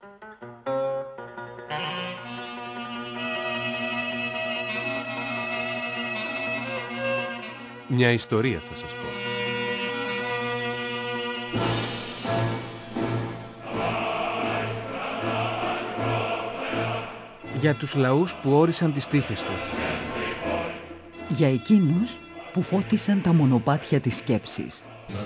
Μια ιστορία θα σας πω. Για τους λαούς που όρισαν τις τύχες τους. Για εκείνους που φώτισαν τα μονοπάτια της σκέψης.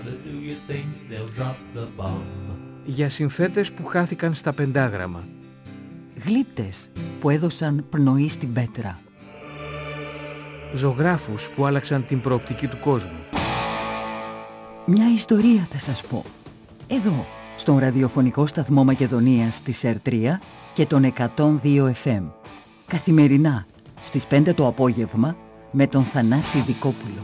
Για συνθέτες που χάθηκαν στα πεντάγραμμα. Γλύπτες που έδωσαν πνοή στην πέτρα. Ζωγράφους που άλλαξαν την προοπτική του κόσμου. Μια ιστορία θα σας πω. Εδώ, στον ραδιοφωνικό σταθμό Μακεδονίας της ΕΡΤΡΙΑ και τον 102 FM. Καθημερινά, στις 5 το απόγευμα, με τον Θανάση Δικόπουλο.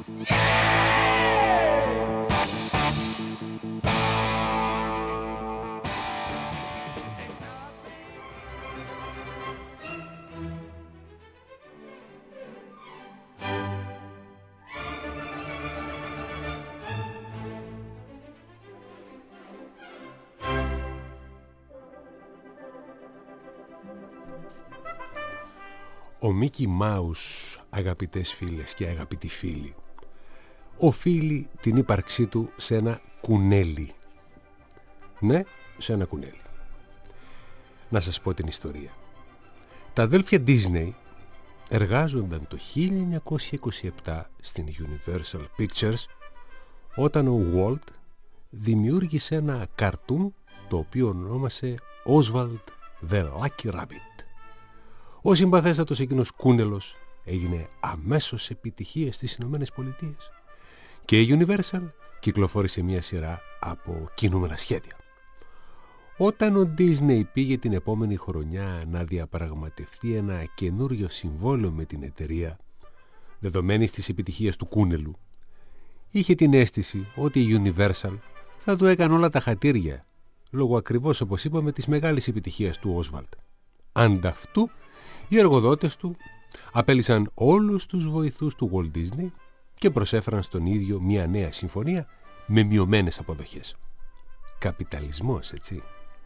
Ο Μίκι Μάους, αγαπητές φίλες και αγαπητοί φίλοι, οφείλει την ύπαρξή του σε ένα κουνέλι. Ναι, σε ένα κουνέλι. Να σας πω την ιστορία. Τα αδέλφια Disney εργάζονταν το 1927 στην Universal Pictures όταν ο Walt δημιούργησε ένα καρτούν το οποίο ονόμασε Oswald the Lucky Rabbit. Ο συμπαθέστατος εκείνος κούνελος έγινε αμέσως επιτυχία στις Ηνωμένες Πολιτείες και η Universal κυκλοφόρησε μια σειρά από κινούμενα σχέδια. Όταν ο Disney πήγε την επόμενη χρονιά να διαπραγματευτεί ένα καινούριο συμβόλαιο με την εταιρεία, δεδομένης της επιτυχίας του κούνελου, είχε την αίσθηση ότι η Universal θα του έκανε όλα τα χατήρια, λόγω ακριβώς, όπως είπαμε, της μεγάλης επιτυχίας του Oswald. Ανταυτού, οι εργοδότες του απέλυσαν όλους τους βοηθούς του Walt Disney και προσέφεραν στον ίδιο μια νέα συμφωνία με μειωμένες αποδοχές. Καπιταλισμός, έτσι.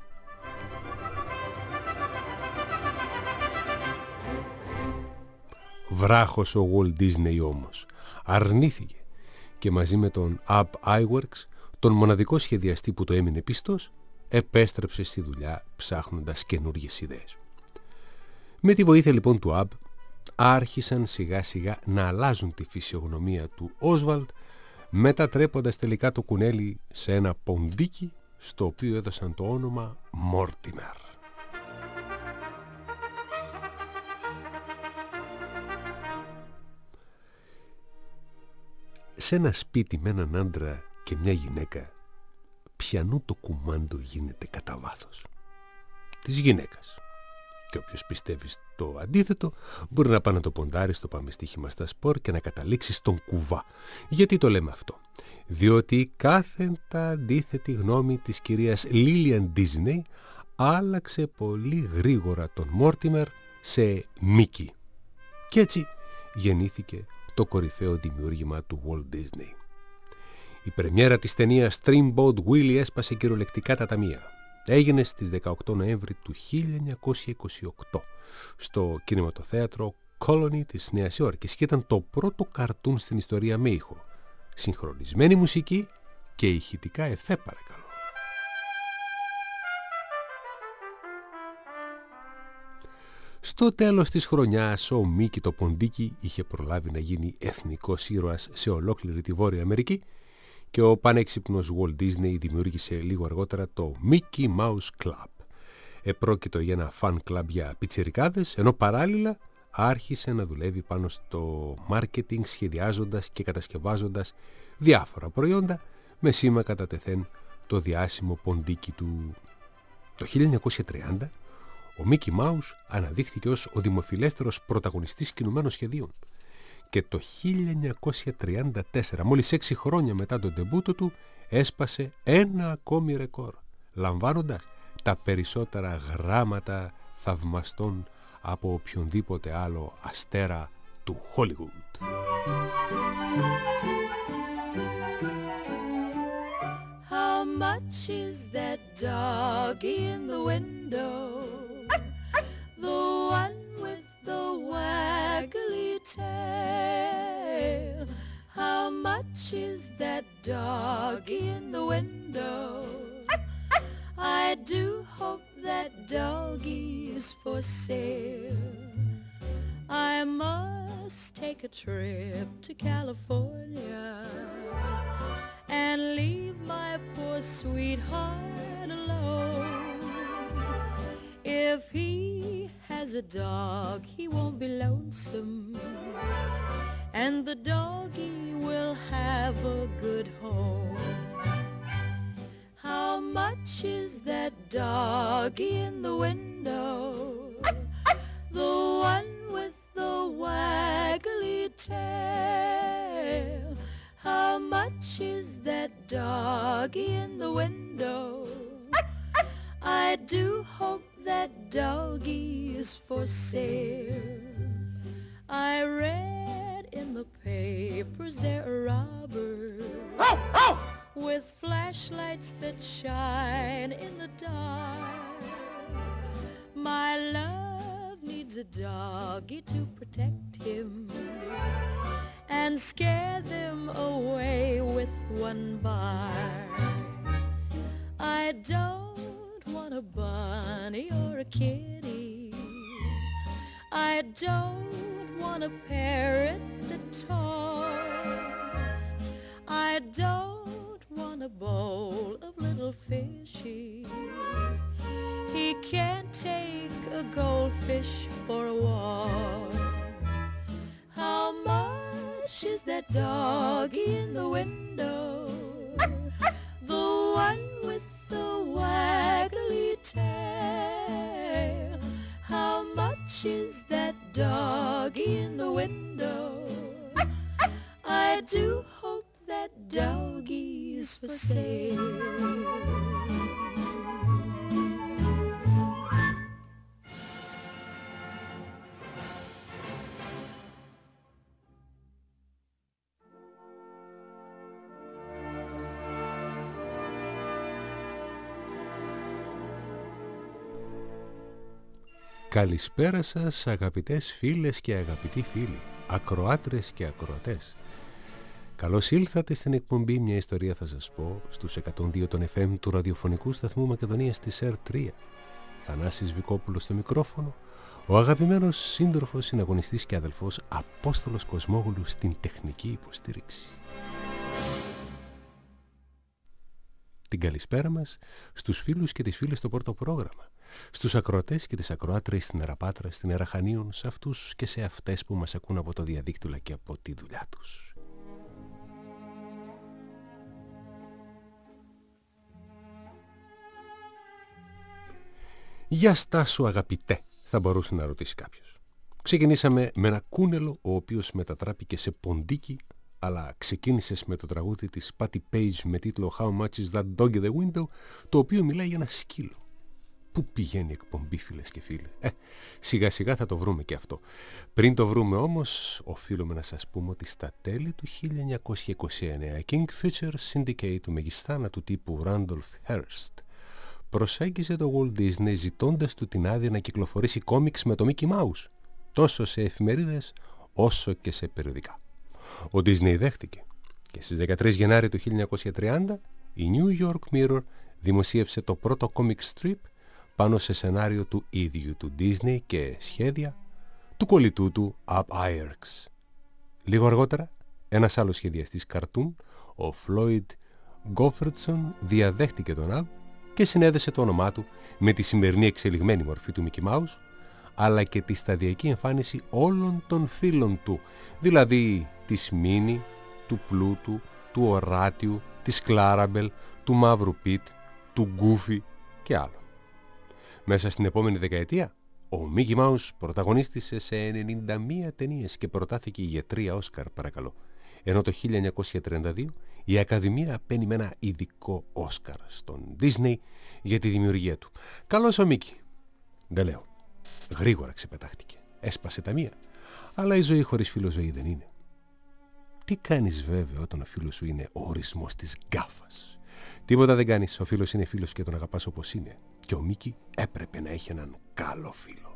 Βράχος ο Walt Disney όμως αρνήθηκε και μαζί με τον Ub Iwerks, τον μοναδικό σχεδιαστή που το έμεινε πιστός, επέστρεψε στη δουλειά ψάχνοντας καινούργιες ιδέες. Με τη βοήθεια λοιπόν του Ub άρχισαν σιγά σιγά να αλλάζουν τη φυσιογνωμία του Oswald, μετατρέποντας τελικά το κουνέλι σε ένα ποντίκι στο οποίο έδωσαν το όνομα Mortimer. Σε ένα σπίτι με έναν άντρα και μια γυναίκα, πιανού το κουμάντο γίνεται κατά βάθος της γυναίκας. Και όποιος πιστεύει στο αντίθετο μπορεί να πάει να το ποντάρει στο Πάμε Στοίχημα στα Σπορ και να καταλήξει στον κουβά. Γιατί το λέμε αυτό? Διότι η κάθετα αντίθετη γνώμη της κυρίας Λίλιαν Disney άλλαξε πολύ γρήγορα τον Μόρτιμερ σε Μίκη. Και έτσι γεννήθηκε το κορυφαίο δημιούργημα του Walt Disney. Η πρεμιέρα της ταινίας Steamboat Willie έσπασε κυριολεκτικά τα ταμεία. Έγινε στις 18 Νοέμβρη του 1928 στο κινηματοθέατρο Colony της Νέας Υόρκης και ήταν το πρώτο καρτούν στην ιστορία με ήχο, συγχρονισμένη μουσική και ηχητικά εφέ, παρακαλώ. Στο τέλος της χρονιάς ο Μίκη το Ποντίκι είχε προλάβει να γίνει εθνικός ήρωας σε ολόκληρη τη Βόρεια Αμερική και ο πανέξυπνος Walt Disney δημιούργησε λίγο αργότερα το Mickey Mouse Club. Επρόκειτο για ένα fan club για πιτσιρικάδες, ενώ παράλληλα άρχισε να δουλεύει πάνω στο marketing, σχεδιάζοντας και κατασκευάζοντας διάφορα προϊόντα με σήμα κατά τεθέν το διάσημο ποντίκι του. Το 1930 ο Mickey Mouse αναδείχθηκε ως ο δημοφιλέστερος πρωταγωνιστής κινουμένων σχεδίων. Και το 1934, μόλις 6 χρόνια μετά τον ντεμπούτο του, έσπασε ένα ακόμη ρεκόρ, λαμβάνοντας τα περισσότερα γράμματα θαυμαστών από οποιονδήποτε άλλο αστέρα του Hollywood. How much is that doggy in the window? The one with the waggly tail. How much is that doggy in the window? I do hope that doggy is for sale. I must take a trip to California and leave my poor sweetheart alone. If he has a dog, he won't be lonesome, and the doggy will have a good home. How much is that doggy in the window? The one with the waggly tail. How much is that doggy in the window? I do hope that doggy is for sale. I read in the papers there are robbers with flashlights that shine in the dark. My love needs a doggy to protect him and scare them away with one bark. I don't want a bunny or a kitty. I don't want a parrot that talks. I don't want a bowl of little fishies. He can't take a goldfish for a walk. How much is that doggy in the window? The one with the waggly tail. How much is that doggy in the window? I do hope that doggy's for sale. Καλησπέρα σας αγαπητές φίλες και αγαπητοί φίλοι, ακροάτρες και ακροατές. Καλώς ήλθατε στην εκπομπή «Μια ιστορία θα σας πω» στους 102 των FM του ραδιοφωνικού σταθμού Μακεδονίας της ΕΡΤ3. Θανάσης Βικόπουλος στο μικρόφωνο, ο αγαπημένος σύντροφος, συναγωνιστής και αδελφός Απόστολος Κοσμόγλου στην τεχνική υποστήριξη. Την καλησπέρα μας στους φίλους και τις φίλες στο πρώτο πρόγραμμα, στους ακροατές και τις ακροάτρες στην Εραπάτρα, στην Εραχανίων, σε αυτούς και σε αυτές που μας ακούν από το διαδίκτυο και από τη δουλειά τους. «Για στάσου αγαπητέ», θα μπορούσε να ρωτήσει κάποιος. Ξεκινήσαμε με ένα κούνελο, ο οποίος μετατράπηκε σε ποντίκι, αλλά ξεκίνησες με το τραγούδι της Patti Page με τίτλο «How much is that dog in the window», το οποίο μιλάει για ένα σκύλο. Πού πηγαίνει η εκπομπή, φίλες και φίλοι? Σιγά σιγά θα το βρούμε και αυτό. Πριν το βρούμε όμως, οφείλουμε να σας πούμε ότι στα τέλη του 1929 η Kingfisher Syndicate του μεγιστάνα τύπου Randolph Hearst προσέγγισε το Walt Disney ζητώντας του την άδεια να κυκλοφορήσει κόμιξ με το Mickey Mouse, τόσο σε εφημερίδες όσο και σε περιοδικά. Ο Disney δέχτηκε και στις 13 Γενάρη του 1930 η New York Mirror δημοσίευσε το πρώτο comic strip πάνω σε σενάριο του ίδιου του Disney και σχέδια του κολλητού του Ub Iwerks. Λίγο αργότερα, ένας άλλος σχεδιαστής καρτούν, ο Floyd Goffredson, διαδέχτηκε τον Ub και συνέδεσε το όνομά του με τη σημερινή εξελιγμένη μορφή του Mickey Mouse, αλλά και τη σταδιακή εμφάνιση όλων των φίλων του, δηλαδή της Μίνι, του Πλούτου, του Οράτιου, της Κλάραμπελ, του Μαύρου Πιτ, του Γκούφι και άλλων. Μέσα στην επόμενη δεκαετία, ο Mickey Mouse πρωταγωνίστησε σε 91 ταινίες και προτάθηκε για 3 Όσκαρ, παρακαλώ. Ενώ το 1932 η Ακαδημία παίρνει με ένα ειδικό Όσκαρ στον Disney για τη δημιουργία του. Καλώς ο Μίκη. Δεν λέω. Γρήγορα ξεπετάχτηκε. Έσπασε τα μία. Αλλά η ζωή χωρίς φίλο ζωή δεν είναι. Τι κάνεις βέβαια όταν ο φίλος σου είναι ο ορισμός της γκάφας, Τίποτα δεν κάνεις, ο φίλος είναι φίλος και τον αγαπάς όπως είναι. Και ο Μίκη έπρεπε να έχει έναν καλό φίλο.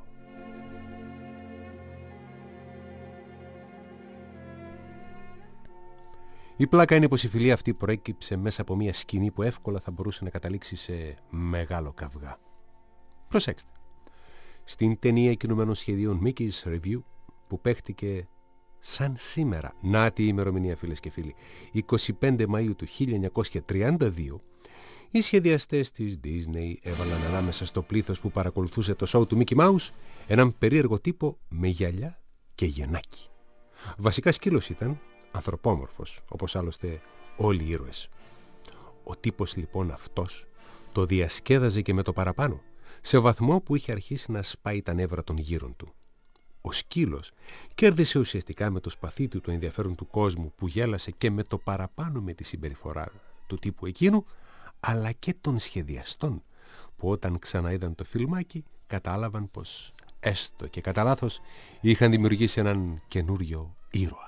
Η πλάκα είναι πως η φιλία αυτή προέκυψε μέσα από μια σκηνή που εύκολα θα μπορούσε να καταλήξει σε μεγάλο καυγά. Προσέξτε. Στην ταινία κινουμένων σχεδίων Mickey's Review που παίχτηκε σαν σήμερα, να τη ημερομηνία φίλες και φίλοι, 25 Μαΐου του 1932, οι σχεδιαστές της Disney έβαλαν ανάμεσα στο πλήθος που παρακολουθούσε το σόου του Mickey Mouse έναν περίεργο τύπο με γυαλιά και γενάκι. Βασικά σκύλος ήταν, ανθρωπόμορφος, όπως άλλωστε όλοι οι ήρωες. Ο τύπος λοιπόν αυτός το διασκέδαζε και με το παραπάνω, σε βαθμό που είχε αρχίσει να σπάει τα νεύρα των γύρων του. Ο σκύλος κέρδισε ουσιαστικά με το σπαθί του το ενδιαφέρον του κόσμου που γέλασε και με το παραπάνω με τη συμπεριφορά του τύπου εκείνου, αλλά και των σχεδιαστών που όταν ξαναείδαν το φιλμάκι κατάλαβαν πως έστω και κατά λάθος είχαν δημιουργήσει έναν καινούριο ήρωα.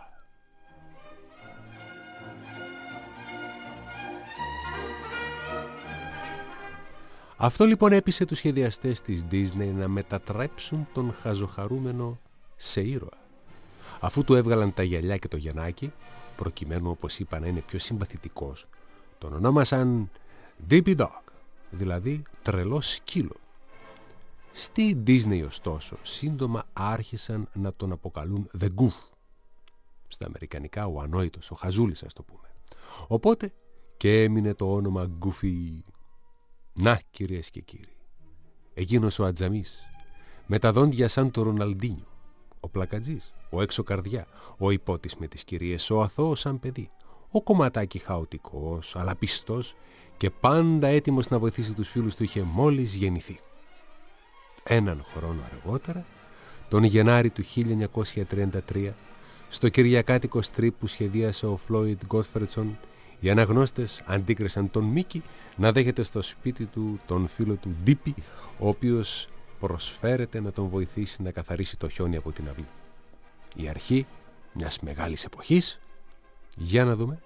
Αυτό λοιπόν έπεισε τους σχεδιαστές της Disney να μετατρέψουν τον χαζοχαρούμενο σε ήρωα. Αφού του έβγαλαν τα γυαλιά και το γενάκι, προκειμένου όπως είπα να είναι πιο συμπαθητικός, τον ονόμασαν Dippy Dog, δηλαδή τρελό σκύλο. Στη Disney ωστόσο σύντομα άρχισαν να τον αποκαλούν The Goof. Στα αμερικανικά ο ανόητος, ο χαζούλης ας το πούμε. Οπότε και έμεινε το όνομα Goofy. Να κυρίες και κύριοι, εκείνος ο ατζαμής με τα δόντια σαν το Ροναλντίνιο, ο πλακατζής, ο έξω καρδιά, ο υπότης με τις κυρίες, ο αθώος σαν παιδί, ο κομματάκι χαοτικός αλλά πιστός και πάντα έτοιμος να βοηθήσει τους φίλους του είχε μόλις γεννηθεί. Έναν χρόνο αργότερα, τον Γενάρη του 1933, στο κυριακάτικο στριπ που σχεδίασε ο Φλόιντ Γκότφρετσον, οι αναγνώστες αντίκρισαν τον Μίκη να δέχεται στο σπίτι του τον φίλο του Ντίπι, ο οποίος προσφέρεται να τον βοηθήσει να καθαρίσει το χιόνι από την αυλή. Η αρχή μιας μεγάλης εποχής. Για να δούμε.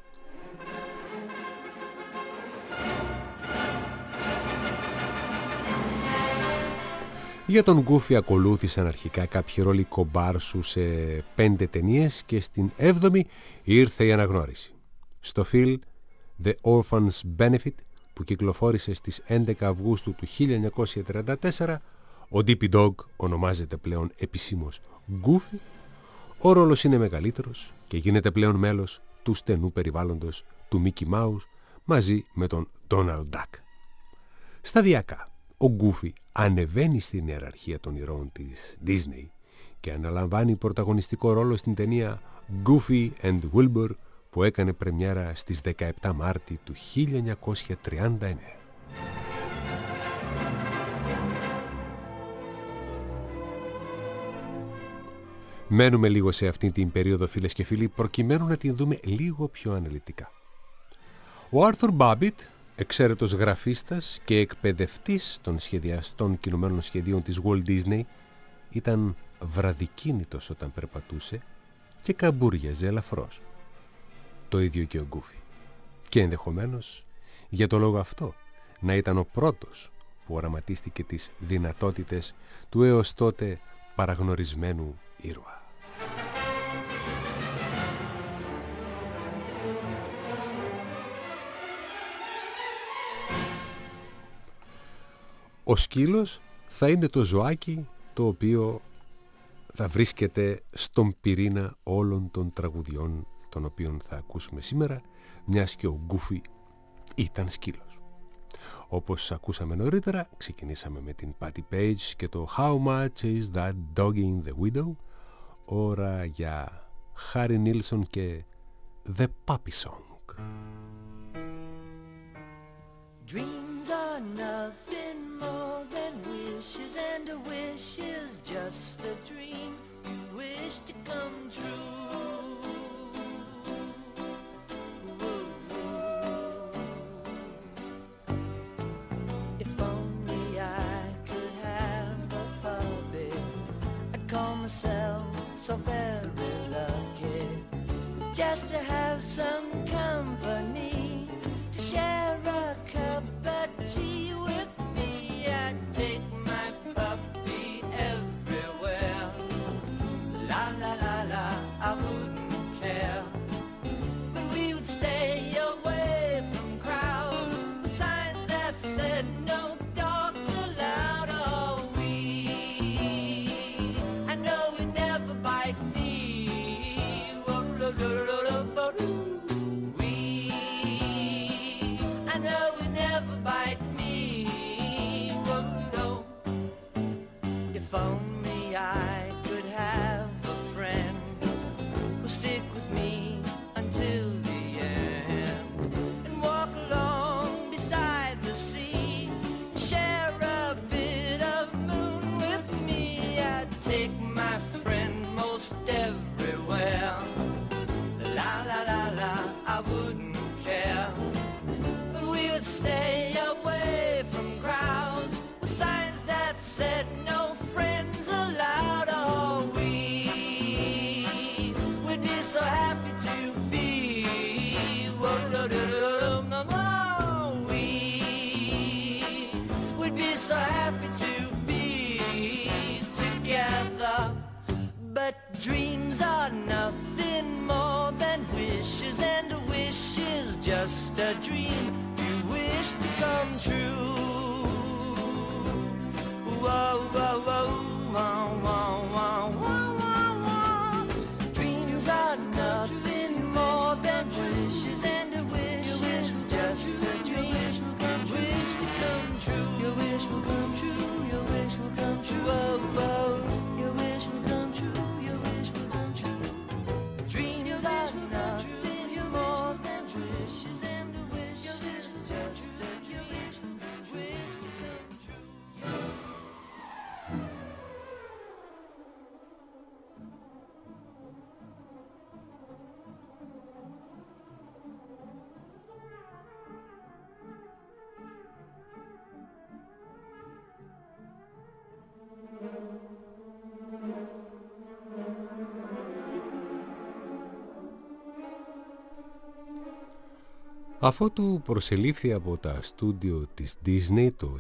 Για τον Γκούφι ακολούθησαν αρχικά κάποιοι ρόλοι κομπάρσου σε 5 ταινίες και στην 7η ήρθε η αναγνώριση. Στο φιλμ The Orphan's Benefit που κυκλοφόρησε στις 11 Αυγούστου του 1934, ο Dippy Dog ονομάζεται πλέον επισήμως Goofy, ο ρόλος είναι μεγαλύτερος και γίνεται πλέον μέλος του στενού περιβάλλοντος του Mickey Mouse μαζί με τον Donald Duck. Σταδιακά, ο Goofy ανεβαίνει στην ιεραρχία των ηρώων της Disney και αναλαμβάνει πρωταγωνιστικό ρόλο στην ταινία Goofy and Wilbur που έκανε πρεμιέρα στις 17 Μάρτη του 1939. Μένουμε λίγο σε αυτήν την περίοδο φίλες και φίλοι προκειμένου να την δούμε λίγο πιο αναλυτικά. Ο Άρθουρ Μπάμπιτ, εξαίρετος γραφίστας και εκπαιδευτής των σχεδιαστών κινουμένων σχεδίων της Walt Disney, ήταν βραδικίνητος όταν περπατούσε και καμπούριαζε ελαφρώς. Το ίδιο και ο Γκούφι. Και ενδεχομένως για το λόγο αυτό να ήταν ο πρώτος που οραματίστηκε τις δυνατότητες του έως τότε παραγνωρισμένου ήρωα. Ο σκύλος θα είναι το ζωάκι το οποίο θα βρίσκεται στον πυρήνα όλων των τραγουδιών των οποίων θα ακούσουμε σήμερα, μιας και ο Γκούφι ήταν σκύλος. Όπως ακούσαμε νωρίτερα, ξεκινήσαμε με την Patty Page και το How much is that doggy in the window, ώρα για Harry Nilsson και The Puppy Song. Dreams are nothing more than wishes, and a wish is just a dream you wish to come true. If only I could have a puppy, I'd call myself so very lucky, just to have some company, to share a so happy to be together. But dreams are nothing more than wishes, and a wish is just a dream you wish to come true. Whoa, whoa, whoa, whoa, whoa, whoa, whoa, whoa. Dreams are nothing more than wishes, and a wish is just a dream you wish to come true. Your wish will come true, your wish will come true. Whoa, whoa. Your wish will come true, your wish will come true. Dreams are nothing more than wishes, and a wish is just a dream you wish to come true. Αφότου προσελήφθη από τα στούντιο της Disney το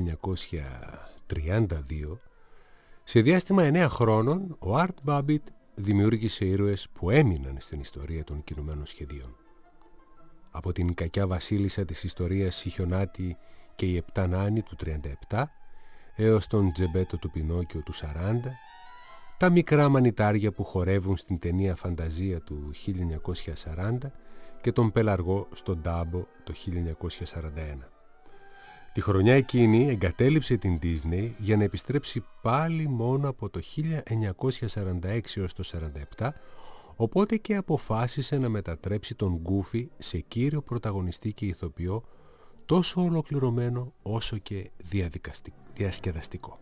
1932, σε διάστημα 9 χρόνων ο Art Babbitt δημιούργησε ήρωες που έμειναν στην ιστορία των κινουμένων σχεδίων. Από την κακιά βασίλισσα της ιστορίας Σιχιονάτη και οι 7 νάνοι του 37 έως τον Τζεμπέτο του Πινόκιο του 40, τα μικρά μανιτάρια που χορεύουν στην ταινία Φανταζία του 1940 και τον Πελαργό στον Τάμπο το 1941. Τη χρονιά εκείνη εγκατέλειψε την Disney για να επιστρέψει πάλι μόνο από το 1946 έως το 1947, οπότε και αποφάσισε να μετατρέψει τον Γκούφι σε κύριο πρωταγωνιστή και ηθοποιό, τόσο ολοκληρωμένο όσο και διασκεδαστικό.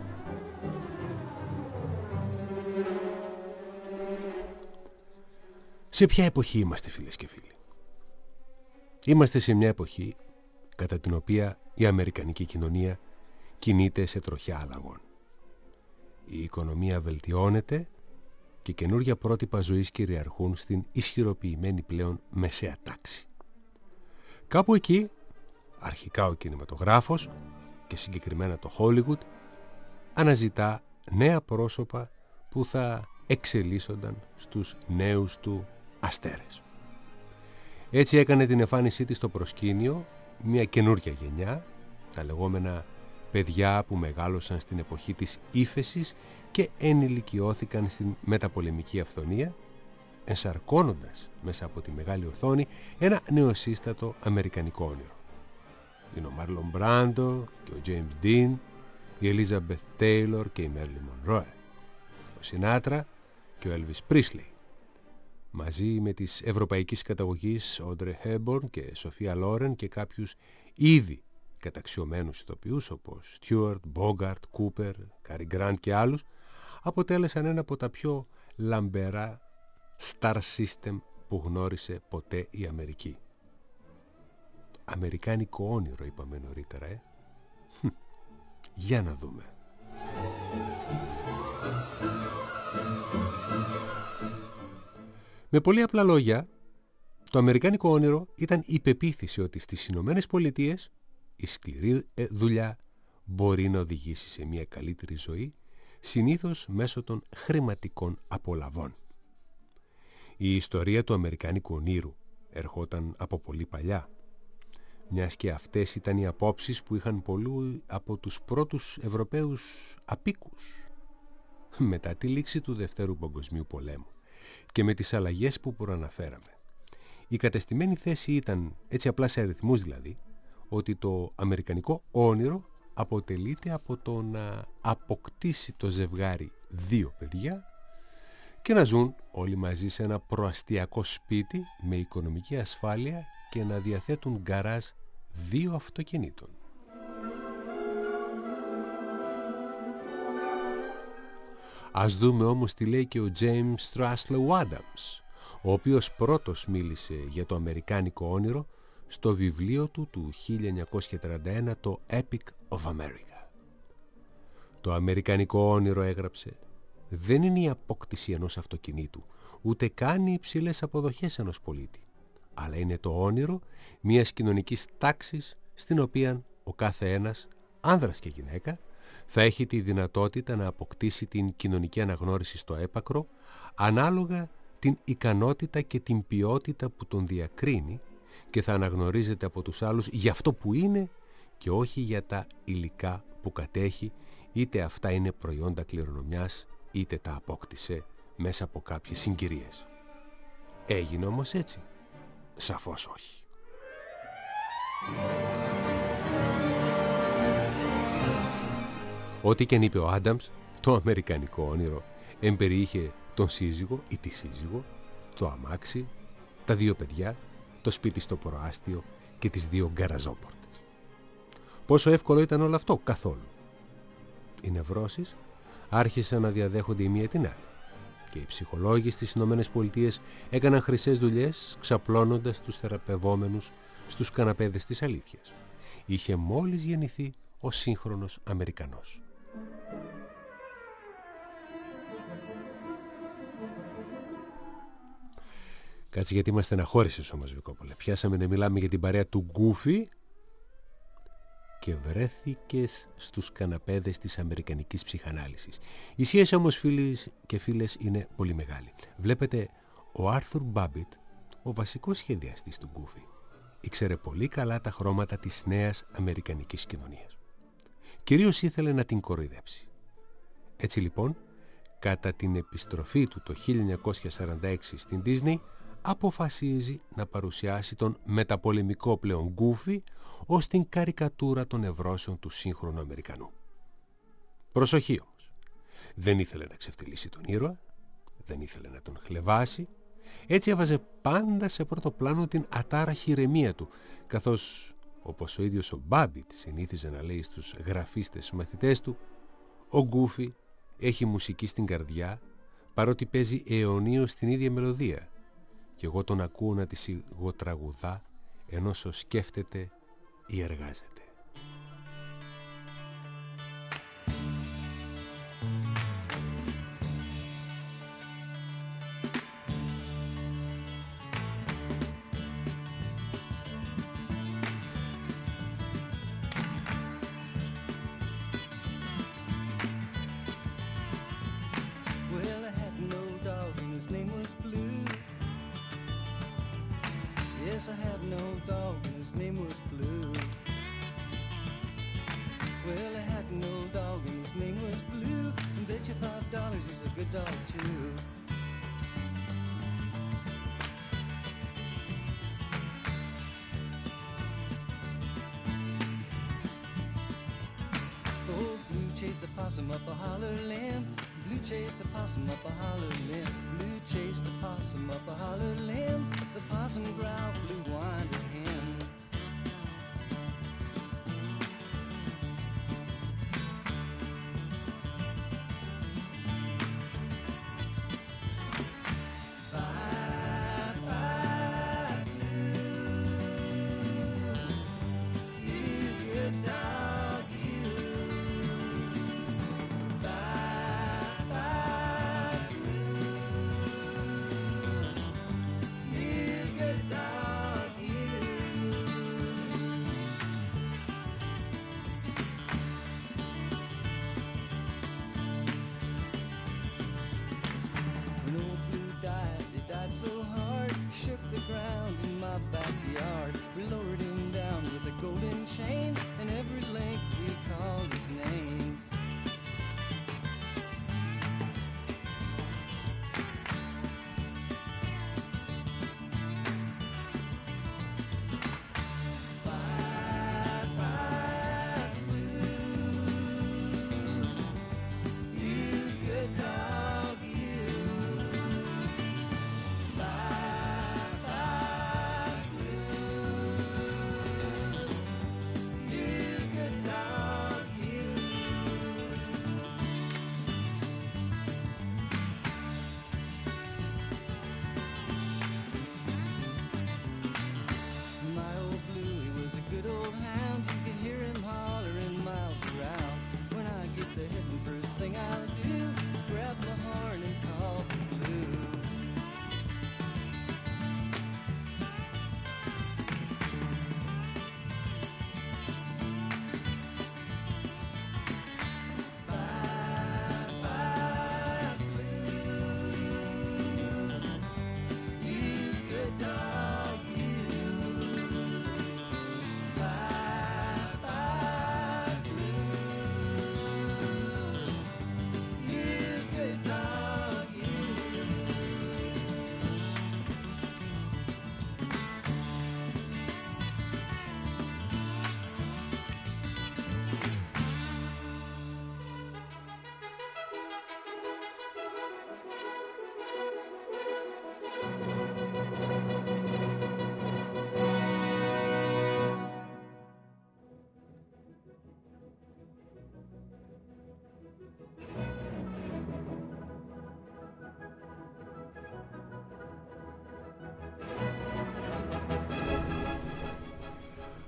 Σε ποια εποχή είμαστε, φίλες και φίλοι? Είμαστε σε μια εποχή κατά την οποία η αμερικανική κοινωνία κινείται σε τροχιά αλλαγών. Η οικονομία βελτιώνεται και καινούργια πρότυπα ζωής κυριαρχούν στην ισχυροποιημένη πλέον μεσαία τάξη. Κάπου εκεί, αρχικά ο κινηματογράφος και συγκεκριμένα το Hollywood αναζητά νέα πρόσωπα που θα εξελίσσονταν στους νέους του αστέρες. Έτσι έκανε την εμφάνισή της στο προσκήνιο μια καινούργια γενιά, τα λεγόμενα παιδιά που μεγάλωσαν στην εποχή της ύφεσης και ενηλικιώθηκαν στην μεταπολεμική αυθονία, ενσαρκώνοντας μέσα από τη μεγάλη οθόνη ένα νεοσύστατο αμερικανικό όνειρο. Είναι ο Μάρλον Μπράντο και ο Τζέιμς Ντίν, η Ελίζαμπεθ Τέιλορ και η Μέρλιν Μονρόε, ο Σινάτρα και ο Έλβις Πρίσλεϊ, μαζί με τις ευρωπαϊκής καταγωγής Όντρε Χέμπορν και Σοφία Λόρεν και κάποιους ήδη καταξιωμένους ηθοποιούς όπως Στιούαρτ, Μπόγκαρτ, Κούπερ, Κάρι Γκραντ και άλλους, αποτέλεσαν ένα από τα πιο λαμπερά star system που γνώρισε ποτέ η Αμερική. Αμερικάνικο όνειρο είπαμε νωρίτερα, Για να δούμε. Με πολύ απλά λόγια, το αμερικάνικο όνειρο ήταν η πεποίθηση ότι στις Ηνωμένες Πολιτείες η σκληρή δουλειά μπορεί να οδηγήσει σε μια καλύτερη ζωή, συνήθως μέσω των χρηματικών απολαβών. Η ιστορία του αμερικάνικου ονείρου ερχόταν από πολύ παλιά, μιας και αυτές ήταν οι απόψεις που είχαν πολλοί από τους πρώτους Ευρωπαίους απίκους. Μετά τη λήξη του Δευτέρου Παγκοσμίου Πολέμου και με τις αλλαγές που προαναφέραμε, η κατεστημένη θέση ήταν, έτσι απλά σε αριθμούς δηλαδή, ότι το αμερικανικό όνειρο αποτελείται από το να αποκτήσει το ζευγάρι 2 παιδιά και να ζουν όλοι μαζί σε ένα προαστιακό σπίτι με οικονομική ασφάλεια και να διαθέτουν γκαράζ 2 αυτοκινήτων. Ας δούμε όμως τι λέει και ο James Straslow Adams, ο οποίος πρώτος μίλησε για το αμερικάνικο όνειρο στο βιβλίο του 1931, το Epic of America. Το αμερικανικό όνειρο, έγραψε, δεν είναι η απόκτηση ενός αυτοκινήτου, ούτε καν οι υψηλές αποδοχές ενός πολίτη, αλλά είναι το όνειρο μιας κοινωνικής τάξης στην οποία ο κάθε ένας άνδρας και γυναίκα, θα έχει τη δυνατότητα να αποκτήσει την κοινωνική αναγνώριση στο έπακρο, ανάλογα την ικανότητα και την ποιότητα που τον διακρίνει, και θα αναγνωρίζεται από τους άλλους για αυτό που είναι και όχι για τα υλικά που κατέχει, είτε αυτά είναι προϊόντα κληρονομιάς, είτε τα απόκτησε μέσα από κάποιες συγκυρίες. Έγινε όμως έτσι? Σαφώς όχι. Ό,τι και αν είπε ο Άνταμς, το αμερικανικό όνειρο εμπεριείχε τον σύζυγο ή τη σύζυγο, το αμάξι, τα 2 παιδιά, το σπίτι στο προάστιο και τις 2 γκαραζόπορτες. Πόσο εύκολο ήταν όλο αυτό? Καθόλου. Οι νευρώσεις άρχισαν να διαδέχονται η μία την άλλη και οι ψυχολόγοι στις ΗΠΑ έκαναν χρυσές δουλειές ξαπλώνοντας τους θεραπευόμενους στους καναπέδες της αλήθειας. Είχε μόλις γεννηθεί ο σύγχρονος Αμερικανός. Κάτσε, γιατί μας στεναχώρησες όμως, Βικόπολε. Πιάσαμε να μιλάμε για την παρέα του Γκούφι και βρέθηκες στους καναπέδες της αμερικανικής ψυχανάλυσης. Η σχέση όμως, φίλοι και φίλες, είναι πολύ μεγάλη. Βλέπετε, ο Άρθουρ Μπάμπιτ, ο βασικός σχεδιαστής του Γκούφι, ήξερε πολύ καλά τα χρώματα της νέας αμερικανικής κοινωνίας. Κυρίως ήθελε να την κοροϊδέψει. Έτσι λοιπόν, κατά την επιστροφή του το 1946 στην Disney, αποφασίζει να παρουσιάσει τον μεταπολεμικό πλέον Γκούφι ως την καρικατούρα των νευρώσεων του σύγχρονου Αμερικανού. Προσοχή όμως. Δεν ήθελε να ξεφτυλίσει τον ήρωα, δεν ήθελε να τον χλευάσει, έτσι έβαζε πάντα σε πρώτο πλάνο την ατάραχη ηρεμία του, καθώς, όπως ο ίδιος ο Μπάμπιτ συνήθιζε να λέει στους γραφίστες μαθητές του, ο Γκούφι έχει μουσική στην καρδιά, παρότι παίζει αιωνίως την ίδια μελωδία, και εγώ τον ακούω να τη σιγοτραγουδά ενώ σκέφτεται ή εργάζεται. Chased a possum up a holler limb. Blue chased a possum up a holler limb. Blue chased a possum up a holler limb. The possum growled, Blue whined at him.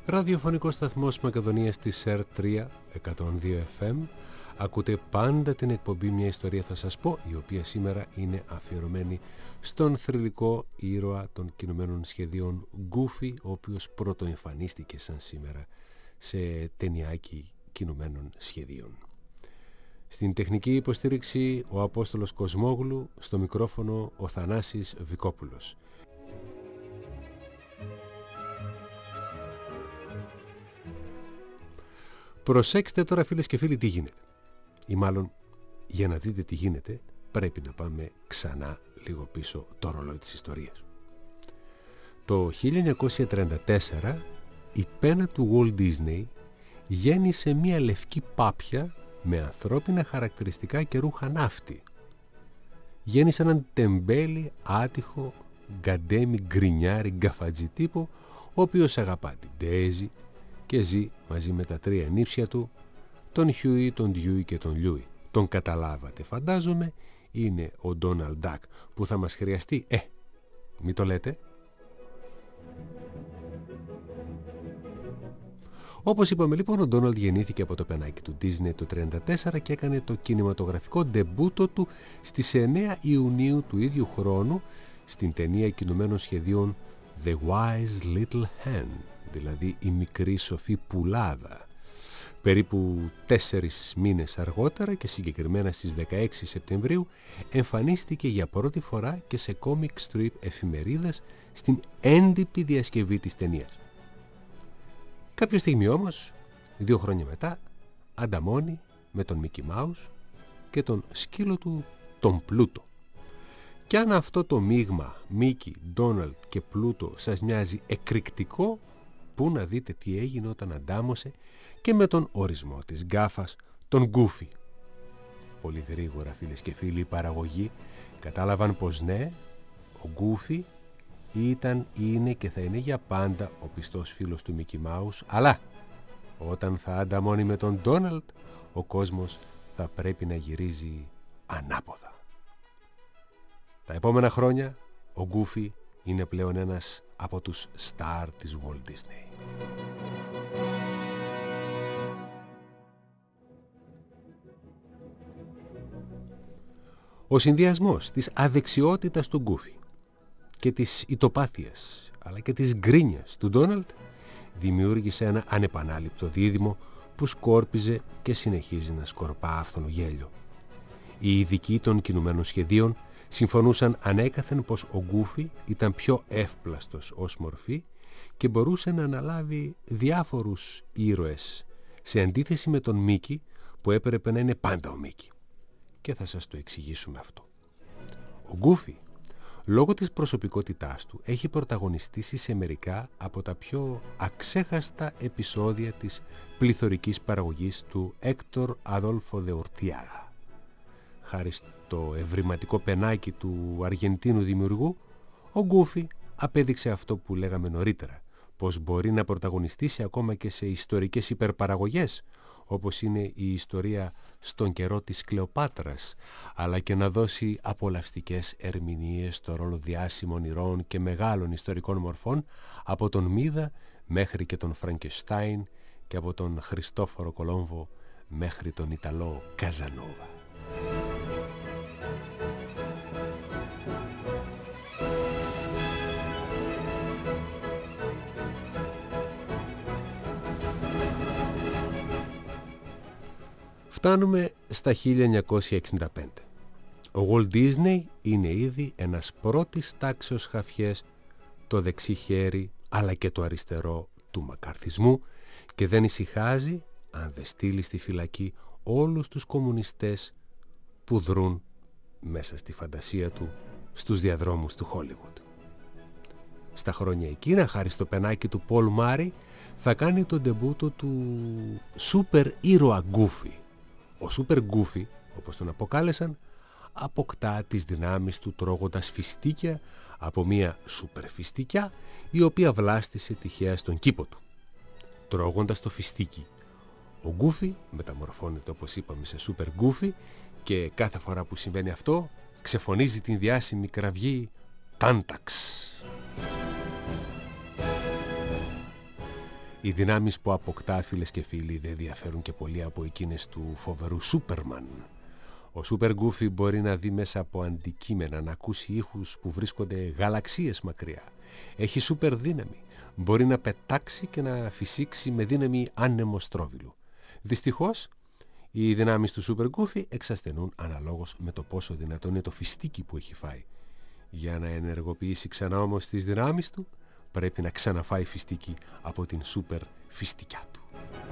Ραδιοφωνικός σταθμός Μακεδονίας της ΣΕΡ3 102 FM. Ακούτε πάντα την εκπομπή «Μια ιστορία θα σας πω», η οποία σήμερα είναι αφιερωμένη στον θρυλικό ήρωα των κινουμένων σχεδίων Goofy, ο οποίος πρωτοεμφανίστηκε σαν σήμερα σε ταινιάκι κινουμένων σχεδίων. Στην τεχνική υποστήριξη ο Απόστολος Κοσμόγλου, στο μικρόφωνο ο Θανάσης Βικόπουλος. Προσέξτε τώρα, φίλες και φίλοι, τι γίνεται. Ή μάλλον, για να δείτε τι γίνεται, πρέπει να πάμε ξανά λίγο πίσω το ρολόι της ιστορίας. Το 1934 η πένα του Walt Disney γέννησε μία λευκή πάπια με ανθρώπινα χαρακτηριστικά και ρούχα ναύτη. Γέννησε έναν τεμπέλη, άτυχο, γκαντέμι, γκρινιάρι, γκαφατζι τύπο, ο οποίος αγαπά την Ντέιζι και ζει μαζί με τα τρία νύψια του, τον Χιούι, τον Ντιούι και τον Λιούι. Τον καταλάβατε, φαντάζομαι, είναι ο Ντόναλντ Ντακ που θα μας χρειαστεί. Μη το λέτε. Όπως είπαμε λοιπόν, ο Ντόναλντ γεννήθηκε από το πενάκι του Disney το 1934 και έκανε το κινηματογραφικό ντεμπούτο του στις 9 Ιουνίου του ίδιου χρόνου στην ταινία κινουμένων σχεδίων The Wise Little Hen, δηλαδή η μικρή σοφή πουλάδα. Περίπου 4 μήνες αργότερα και συγκεκριμένα στις 16 Σεπτεμβρίου εμφανίστηκε για πρώτη φορά και σε comic strip εφημερίδες στην έντυπη διασκευή της ταινίας. Κάποια στιγμή όμως, 2 χρόνια μετά, ανταμώνει με τον Μίκι Μάους και τον σκύλο του τον Πλούτο. Κι αν αυτό το μείγμα Μίκι, Ντόναλντ και Πλούτο σας μοιάζει εκρηκτικό, πού να δείτε τι έγινε όταν αντάμωσε και με τον ορισμό της γκάφας, τον Goofy. Πολύ γρήγορα, φίλες και φίλοι, οι παραγωγοί κατάλαβαν πως ναι, ο Goofy ήταν, είναι και θα είναι για πάντα ο πιστός φίλος του Μίκι Μάους, αλλά όταν θα ανταμώνει με τον Ντόναλντ, ο κόσμος θα πρέπει να γυρίζει ανάποδα. Τα επόμενα χρόνια ο Goofy είναι πλέον ένας από τους στάρ της Walt Disney. Ο συνδυασμός της αδεξιότητας του Goofy και της ητοπάθειας αλλά και της γκρίνιας του Ντόναλντ δημιούργησε ένα ανεπανάληπτο δίδυμο που σκόρπιζε και συνεχίζει να σκορπά άφθονο γέλιο. Οι ειδικοί των κινουμένων σχεδίων συμφωνούσαν ανέκαθεν πως ο Goofy ήταν πιο εύπλαστος ως μορφή και μπορούσε να αναλάβει διάφορους ήρωες, σε αντίθεση με τον Μίκη που έπρεπε να είναι πάντα ο Μίκη. Και θα σας το εξηγήσουμε αυτό. Ο Goofy, λόγω της προσωπικότητάς του, έχει πρωταγωνιστήσει σε μερικά από τα πιο αξέχαστα επεισόδια της πληθωρικής παραγωγής του Έκτορ Αδόλφο Δε Ουρτιάγα. Χάρη στο ευρηματικό πενάκι του Αργεντίνου δημιουργού, ο Goofy απέδειξε αυτό που λέγαμε νωρίτερα, πως μπορεί να πρωταγωνιστήσει ακόμα και σε ιστορικές υπερπαραγωγές, όπως είναι η ιστορία στον καιρό της Κλεοπάτρας, αλλά και να δώσει απολαυστικές ερμηνείες στο ρόλο διάσημων ηρώων και μεγάλων ιστορικών μορφών, από τον Μίδα μέχρι και τον Φραγκεστάιν και από τον Χριστόφορο Κολόμβο μέχρι τον Ιταλό Καζανόβα. Φτάνουμε στα 1965. Ο Walt Disney είναι ήδη ένας πρώτης τάξεως χαφιές, το δεξί χέρι αλλά και το αριστερό του μακαρθισμού, και δεν ησυχάζει αν δεν στείλει στη φυλακή όλους τους κομμουνιστές που δρούν μέσα στη φαντασία του στους διαδρόμους του Χόλιγουντ. Στα χρόνια εκείνα, χάρη στο πενάκι του Πολ Μάρι, θα κάνει τον ντεμπούτο του σούπερ ήρωα Goofy. Ο Super Goofy, όπως τον αποκάλεσαν, αποκτά τις δυνάμεις του τρώγοντας φιστίκια από μια σούπερ φιστικιά, η οποία βλάστησε τυχαία στον κήπο του. Τρώγοντας το φιστίκι, ο Goofy μεταμορφώνεται, όπως είπαμε, σε Super Goofy, και κάθε φορά που συμβαίνει αυτό ξεφωνίζει την διάσημη κραυγή «Τάνταξ». Οι δυνάμεις που αποκτά, φίλες και φίλοι, δεν διαφέρουν και πολύ από εκείνες του φοβερού Σούπερμαν. Ο Σούπερ Γκούφι μπορεί να δει μέσα από αντικείμενα, να ακούσει ήχους που βρίσκονται γαλαξίες μακριά. Έχει σούπερ δύναμη. Μπορεί να πετάξει και να φυσήξει με δύναμη άνεμο στρόβιλου. Δυστυχώς, οι δυνάμεις του Σούπερ Γκούφι εξασθενούν αναλόγως με το πόσο δυνατό είναι το φιστίκι που έχει φάει. Για να ενεργοποιήσει ξανά όμως τις δυνάμεις του, πρέπει να ξαναφάει φιστίκι από την σούπερ φιστικιά του.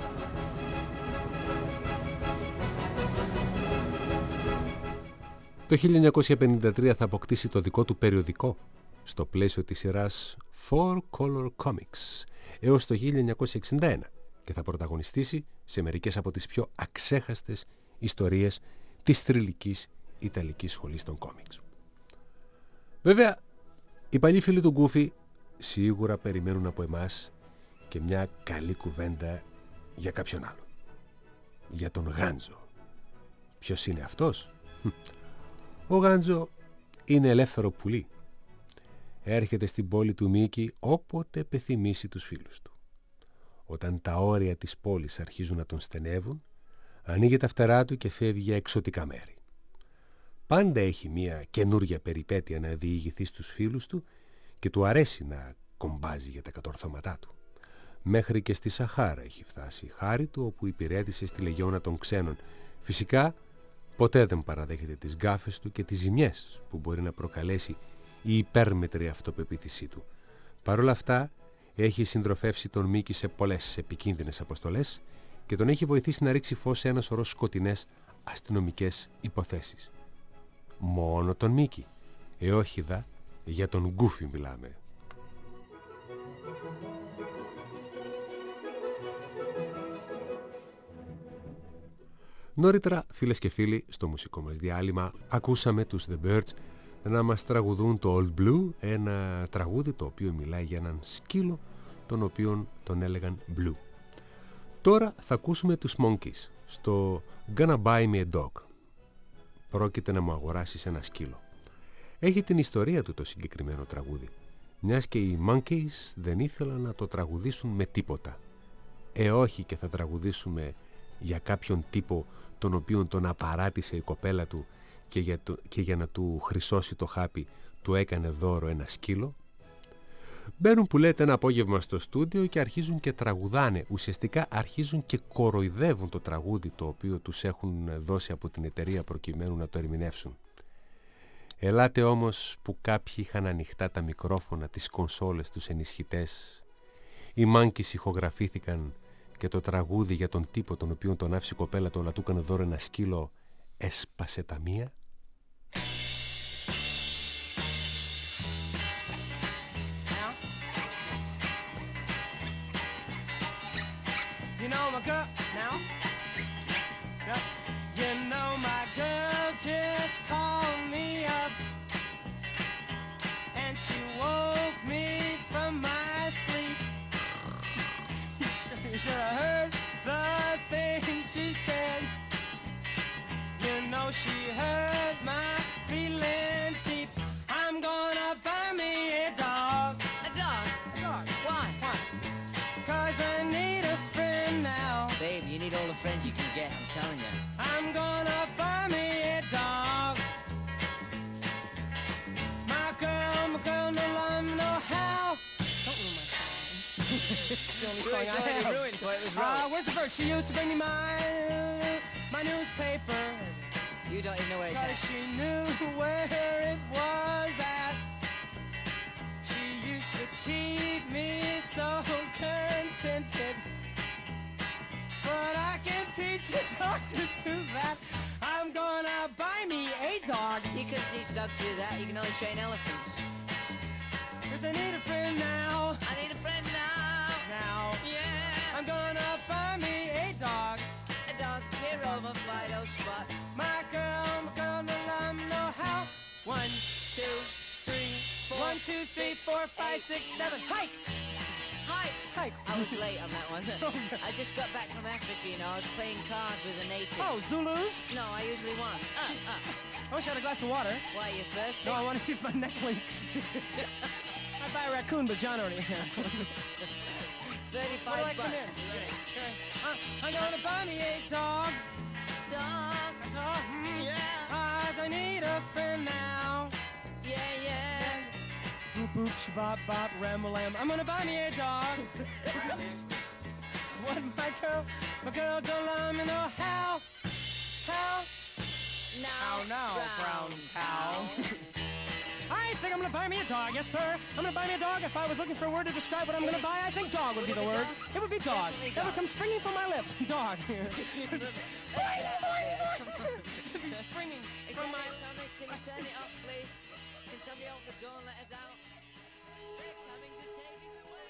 Το 1953 θα αποκτήσει το δικό του περιοδικό στο πλαίσιο της σειράς Four Color Comics έως το 1961 και θα πρωταγωνιστήσει σε μερικές από τις πιο αξέχαστες ιστορίες της θρυλικής Ιταλικής σχολής των κόμιξ. Βέβαια, οι παλιοί φίλοι του Γκούφι σίγουρα περιμένουν από εμάς και μια καλή κουβέντα για κάποιον άλλο. Για τον Γάντζο. Ποιος είναι αυτός? Ο Γάντζο είναι ελεύθερο πουλί. Έρχεται στην πόλη του Μίκη όποτε πεθυμίσει τους φίλους του. Όταν τα όρια της πόλης αρχίζουν να τον στενεύουν, ανοίγει τα φτερά του και φεύγει για εξωτικά μέρη. Πάντα έχει μια καινούργια περιπέτεια να διηγηθεί στους φίλους του και του αρέσει να κομπάζει για τα κατορθώματά του. Μέχρι και στη Σαχάρα έχει φτάσει η χάρη του, όπου υπηρέτησε στη λεγιώνα των ξένων. Φυσικά ποτέ δεν παραδέχεται τις γκάφες του και τις ζημιές που μπορεί να προκαλέσει η υπέρμετρη αυτοπεποίθησή του. Παρ' όλα αυτά έχει συντροφεύσει τον Μίκη σε πολλές επικίνδυνες αποστολές και τον έχει βοηθήσει να ρίξει φως σε ένα σωρό σκοτεινές αστυνομικές υποθέσεις. Μόνο τον Μίκη. Όχι δα, για τον Γκούφι μιλάμε. Νωρίτερα, φίλες και φίλοι, στο μουσικό μας διάλειμμα ακούσαμε τους The Birds να μας τραγουδούν το Old Blue, ένα τραγούδι το οποίο μιλάει για έναν σκύλο τον οποίον τον έλεγαν Blue. Τώρα θα ακούσουμε τους Monkees στο Gonna Buy Me a Dog. Πρόκειται να μου αγοράσεις ένα σκύλο. Έχει την ιστορία του το συγκεκριμένο τραγούδι, μιας και οι Monkees δεν ήθελαν να το τραγουδήσουν με τίποτα. Όχι, και θα τραγουδήσουμε για κάποιον τύπο τον οποίον τον απαράτησε η κοπέλα του και για να του χρυσώσει το χάπι του έκανε δώρο ένα σκύλο. Μπαίνουν, που λέτε, ένα απόγευμα στο στούντιο και αρχίζουν και τραγουδάνε. Ουσιαστικά αρχίζουν και κοροϊδεύουν το τραγούδι το οποίο τους έχουν δώσει από την εταιρεία προκειμένου να το ερμηνεύσουν. Ελάτε όμως που κάποιοι είχαν ανοιχτά τα μικρόφωνα, τις κονσόλες, τους ενισχυτές. Οι Monkees ηχογραφήθηκαν και το τραγούδι για τον τύπο τον οποίον τον άφησε η κοπέλα του αλλά του έκανε δώρο ένα σκύλο έσπασε τα μία. You know my girl now. You know my girl just called me up and she woke me from my sleep. I heard the things she said. You know she hurt my feelings deep. I'm gonna buy me a dog. A dog? A dog. Why? Why? 'Cause I need a friend now. Babe, you need all the friends you can get, I'm telling you. I'm gonna buy me a dog. My girl, no love, no how. Don't ruin my song. It's the only song I have. Ruined what it was wrong. Where's the verse? She used to bring me my newspaper. You don't even know where it's 'Cause at. she knew where it was at. She used to keep me so contented. But I can teach a dog to do that. I'm gonna buy me a dog. You couldn't teach a dog to do that. You can only train elephants. 'Cause I need a friend now. I need a friend now. Now. Yeah. I'm gonna buy me a dog. A dog here over Fido Spot. My girl, no love, no how. 1, 2, 3, 4. 1, 2, 3, 4, 5, 6, 7. Hike! Hi. Hike! I was late on that one. I just got back from Africa, you know. I was playing cards with the natives. Oh, Zulus? No, I usually won. I wish I had a glass of water. Why, you thirsty? No, I want to see if my neck leaks. I'd buy a raccoon, but John already has one. $35. I'm gonna buy me a dog. Dog. A dog? Yeah. 'Cause I need a friend now. Yeah, yeah. Boop boop shabop bop ram-a-lam. I'm gonna buy me a dog. What my girl don't let me know how. Now, brown cow. I think I'm gonna buy me a dog, yes sir. I'm gonna buy me a dog. If I was looking for a word to describe what I'm gonna buy, I think dog would be the word. It would be dog. That would come springing from my lips. Dog. It'd be springing from my... Can you turn it up, please? Can somebody open the door and let us out? They're coming to take us away.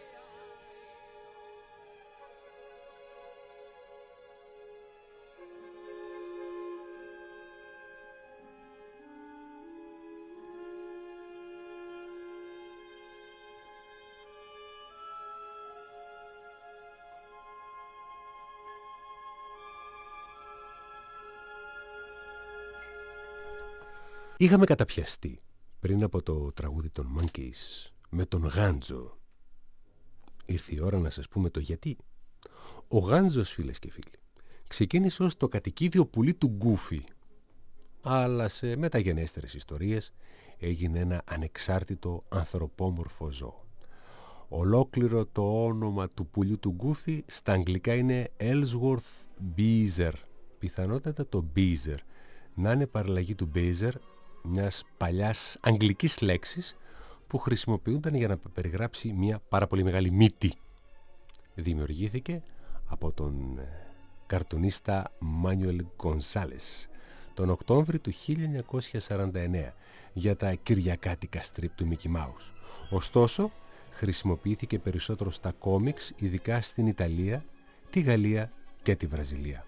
Είχαμε καταπιαστεί πριν από το τραγούδι των Monkeys με τον Γάντζο. Ήρθε η ώρα να σας πούμε το γιατί. Ο Γάντζος, φίλες και φίλοι, ξεκίνησε ως το κατοικίδιο πουλί του Γκούφι, αλλά σε μεταγενέστερες ιστορίες έγινε ένα ανεξάρτητο ανθρωπόμορφο ζώο. Ολόκληρο το όνομα του πουλιού του Γκούφι στα αγγλικά είναι Ellsworth Beezer. Πιθανότατα το Beezer να είναι παραλλαγή του Beezer, μιας παλιάς αγγλικής λέξης που χρησιμοποιούνταν για να περιγράψει μια πάρα πολύ μεγάλη μύτη. Δημιουργήθηκε από τον καρτουνίστα Μάνιουελ Γκονζάλες τον Οκτώβρη του 1949 για τα κυριακάτικα στριπ του Mickey Mouse. Ωστόσο, χρησιμοποιήθηκε περισσότερο στα κόμιξ, ειδικά στην Ιταλία, τη Γαλλία και τη Βραζιλία.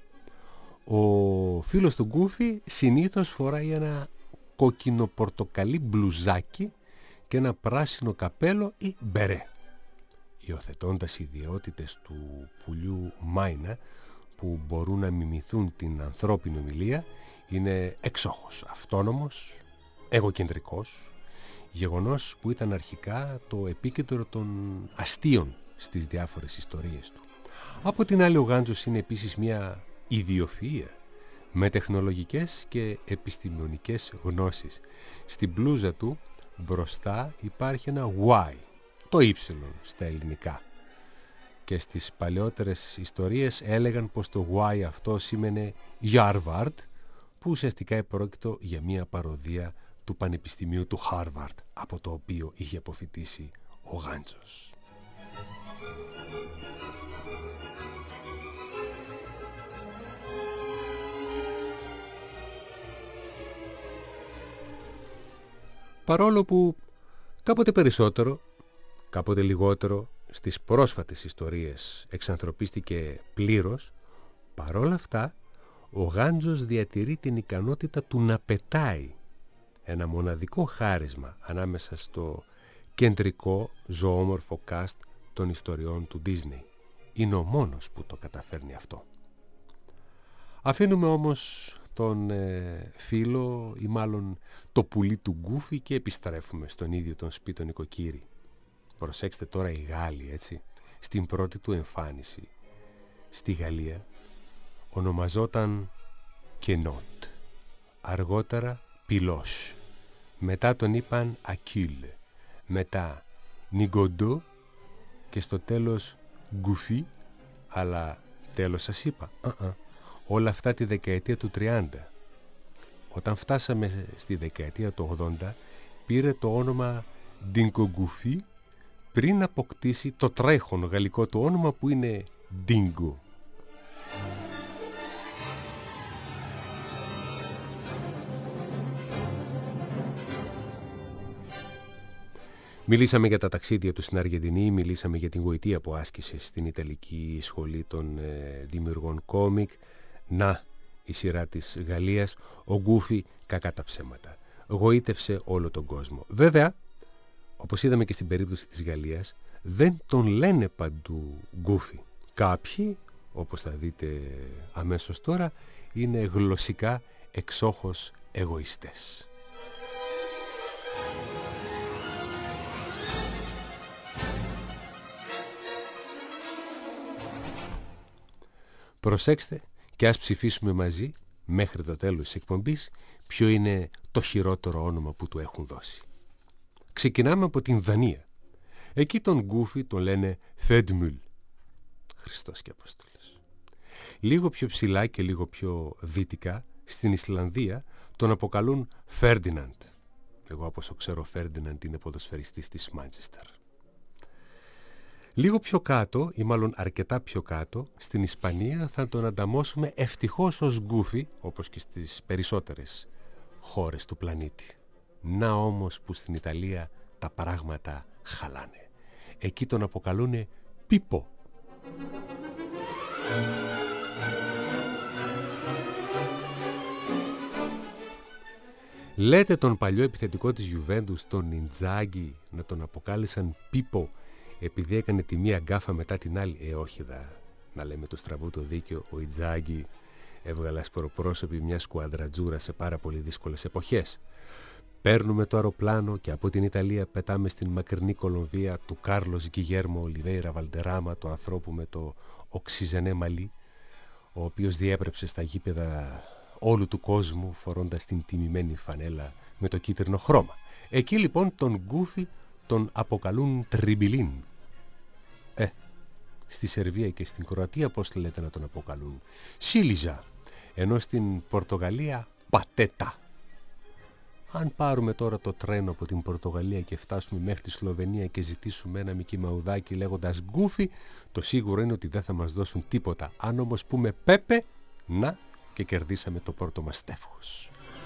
Ο φίλος του Γκούφι συνήθως φοράει ένα κόκκινο-πορτοκαλί μπλουζάκι και ένα πράσινο καπέλο ή μπερέ. Υιοθετώντας ιδιότητες του πουλιού Μάινα που μπορούν να μιμηθούν την ανθρώπινη ομιλία, είναι εξόχως αυτόνομος, εγωκεντρικός, γεγονός που ήταν αρχικά το επίκεντρο των αστείων στις διάφορες ιστορίες του. Από την άλλη, ο Γάντζος είναι επίσης μια ιδιοφυΐα με τεχνολογικές και επιστημονικές γνώσεις. Στην μπλούζα του μπροστά υπάρχει ένα Y, το Y στα ελληνικά. Και στις παλαιότερες ιστορίες έλεγαν πως το Y αυτό σήμαινε Yarvard, που ουσιαστικά επρόκειτο για μια παροδία του Πανεπιστημίου του Χάρβαρντ, από το οποίο είχε αποφοιτήσει ο Γάντζος. Παρόλο που κάποτε περισσότερο, κάποτε λιγότερο, στις πρόσφατες ιστορίες εξανθρωπίστηκε πλήρως, παρόλα αυτά ο Γάντζος διατηρεί την ικανότητα του να πετάει, ένα μοναδικό χάρισμα ανάμεσα στο κεντρικό ζωόμορφο cast των ιστοριών του Disney. Είναι ο μόνος που το καταφέρνει αυτό. Αφήνουμε όμως τον φίλο ή μάλλον το πουλί του Γκούφι και επιστρέφουμε στον ίδιο τον σπίτον νοικοκύρη. Προσέξτε τώρα οι Γάλλοι, έτσι, στην πρώτη του εμφάνιση στη Γαλλία ονομαζόταν Κενότ, αργότερα Πιλός, μετά τον είπαν Ακύλ, μετά Νιγκοντό και στο τέλος Γκουφί, αλλά τέλος σας είπα, όλα αυτά τη δεκαετία του 30. Όταν φτάσαμε στη δεκαετία του 80 πήρε το όνομα Ντινκογκουφί πριν αποκτήσει το τρέχον γαλλικό του όνομα που είναι Dingo. Μιλήσαμε για τα ταξίδια του στην Αργεντινή, μιλήσαμε για την γοητεία που άσκησε στην Ιταλική σχολή των δημιουργών κόμικ. Να, η σειρά της Γαλλίας, ο Γκούφι, κακά τα ψέματα, γοήτευσε όλο τον κόσμο. Βέβαια, όπως είδαμε και στην περίπτωση της Γαλλίας, δεν τον λένε παντού Γκούφι. Κάποιοι, όπως θα δείτε αμέσως τώρα, είναι γλωσσικά εξόχως εγωιστές. Προσέξτε και ας ψηφίσουμε μαζί μέχρι το τέλος της εκπομπής ποιο είναι το χειρότερο όνομα που του έχουν δώσει. Ξεκινάμε από την Δανία. Εκεί τον Γκούφι τον λένε Φέντμουλ. Χριστός και Απόστολος. Λίγο πιο ψηλά και λίγο πιο δυτικά, στην Ισλανδία, τον αποκαλούν Φέρντιναντ. Εγώ όπως το ξέρω, Φέρντιναντ είναι ποδοσφαιριστής της Μάντσεστερ. Λίγο πιο κάτω, ή μάλλον αρκετά πιο κάτω, στην Ισπανία θα τον ανταμώσουμε ευτυχώς ως Γκούφι, όπως και στις περισσότερες χώρες του πλανήτη. Να όμως που στην Ιταλία τα πράγματα χαλάνε. Εκεί τον αποκαλούνε Πίπο. Λέτε τον παλιό επιθετικό της Γιουβέντους, τον Ιντζάγκη, να τον αποκάλεσαν Πίπο επειδή έκανε τη μία γκάφα μετά την άλλη? Όχι να λέμε το στραβού το δίκαιο. Ο Ιντζάγκη έβγαλε ασπροπρόσωπη μια σκουαντρατζούρα σε πάρα πολύ δύσκολες εποχές. Παίρνουμε το αεροπλάνο και από την Ιταλία πετάμε στην μακρινή Κολομβία του Κάρλος Γκιγέρμο Ολιβέιρα Βαλτεράμα, το ανθρώπου με το οξυζενέ μαλλί, ο οποίος διέπρεψε στα γήπεδα όλου του κόσμου φορώντας την τιμημένη φανέλα με το κίτρινο χρώμα. Εκεί λοιπόν τον Γκούφι τον αποκαλούν Τριμπιλίν. Στη Σερβία και στην Κροατία πώς λέτε να τον αποκαλούν? Σίλιζα. Ενώ στην Πορτογαλία Πατέτα. Αν πάρουμε τώρα το τρένο από την Πορτογαλία και φτάσουμε μέχρι τη Σλοβενία και ζητήσουμε ένα Μικι Μαουδάκι λέγοντας Γκούφι, το σίγουρο είναι ότι δεν θα μας δώσουν τίποτα. Αν όμως πούμε Πέπε, να και κερδίσαμε το πρώτο μας τεύχος.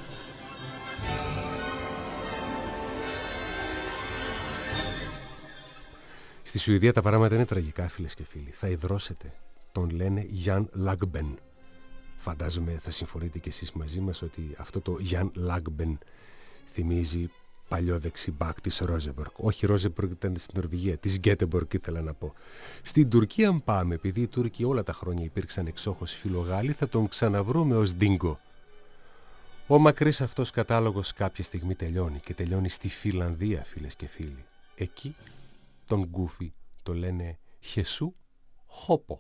Στη Σουηδία τα πράγματα είναι τραγικά, φίλες και φίλοι. Θα ιδρώσετε. Τον λένε Γιάν Λάγμπεν. Φαντάζομαι θα συμφωνείτε κι εσείς μαζί μας ότι αυτό το Γιάν Λάγμπεν θυμίζει παλιό δεξιμπάκ της Ρόζεμπορκ. Όχι, Ρόζεμπορκ ήταν στην Νορβηγία, της Γκέτεμπορκ ήθελα να πω. Στην Τουρκία αν πάμε, επειδή οι Τούρκοι όλα τα χρόνια υπήρξαν εξόχως φιλογάλοι, θα τον ξαναβρούμε ως Ντίνγκο. Ο μακρύς αυτός κατάλογος κάποια στιγμή τελειώνει και τελειώνει στη Φιλανδία, φίλες και φίλοι. Εκεί τον Γκούφι το λένε Χεσού Χόπο.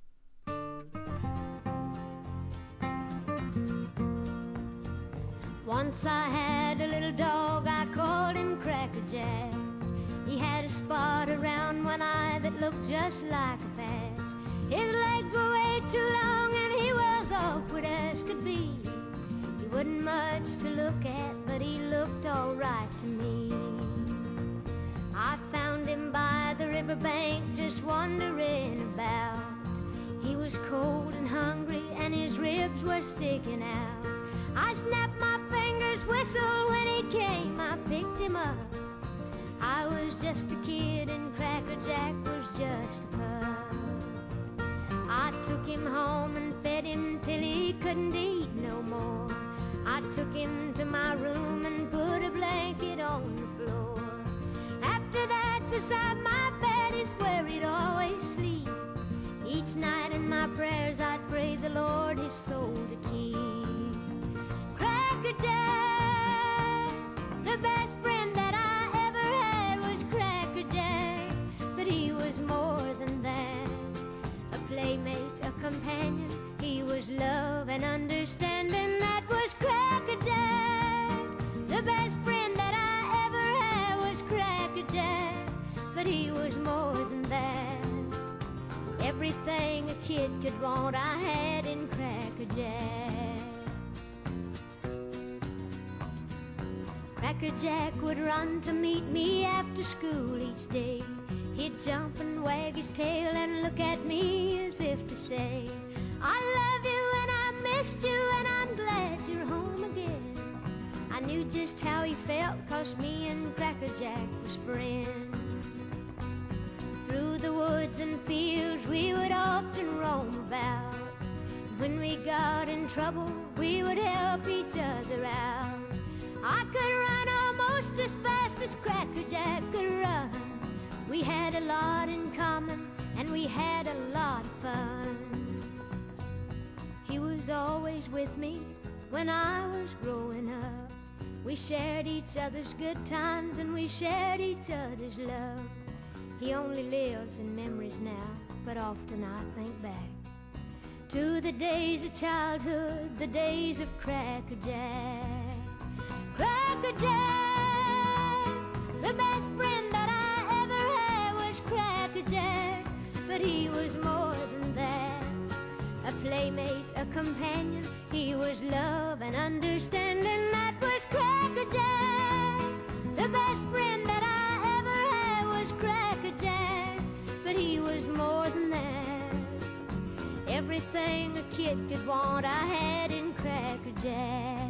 Once I had a little dog, I called him Cracker Jack. He had a spot around one eye that looked just like a patch. His legs were way too long and he was awkward as could be. He wasn't much to look at, but he looked all right to me. I found him by the riverbank just wandering about. He was cold and hungry and his ribs were sticking out. I snapped my fingers, whistled when he came, I picked him up. I was just a kid and Cracker Jack was just a pup. I took him home and fed him till he couldn't eat no more. I took him to my room and put a blanket on the floor. After that, beside my bed is where he'd always sleep. Each night in my prayers I'd pray the Lord his soul to keep. Cracker Jack, the best friend that I ever had was Cracker Jack, but he was more than that. A playmate, a companion, he was love and understanding. That was Cracker Jack, the best friend that I ever had was Cracker Jack, but he was more than that. Everything a kid could want I had in Cracker Jack. Cracker Jack would run to meet me after school each day. He'd jump and wag his tail and look at me as if to say, I love you and I missed you and I'm glad you're home again. I knew just how he felt 'cause me and Cracker Jack was friends. Through the woods and fields we would often roam about. When we got in trouble we would help each other out. I could run almost as fast as Cracker Jack could run. We had a lot in common and we had a lot of fun. He was always with me when I was growing up. We shared each other's good times and we shared each other's love. He only lives in memories now, but often I think back to the days of childhood, the days of Cracker Jack. Cracker Jack, the best friend that I ever had was Cracker Jack, but he was more than that. A playmate, a companion, he was love and understanding. That was Cracker Jack. The best friend that I ever had was Cracker Jack, but he was more than that. Everything a kid could want, I had in Cracker Jack.